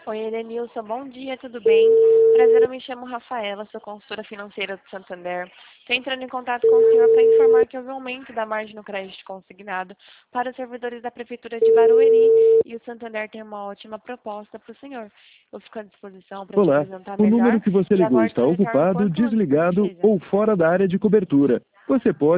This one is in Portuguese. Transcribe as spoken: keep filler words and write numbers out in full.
Oi, Edenilson, bom dia, tudo bem? Prazer, eu me chamo Rafaela, sou consultora financeira do Santander. Estou entrando em contato com o senhor para informar que houve um aumento da margem no crédito consignado para os servidores da Prefeitura de Barueri e o Santander tem uma ótima proposta para o senhor. Eu fico à disposição para te Olá, apresentar o número melhor que você e ligou aguardo está seu retorno ocupado, quanto antes desligado possível. ou fora da área de cobertura. Você pode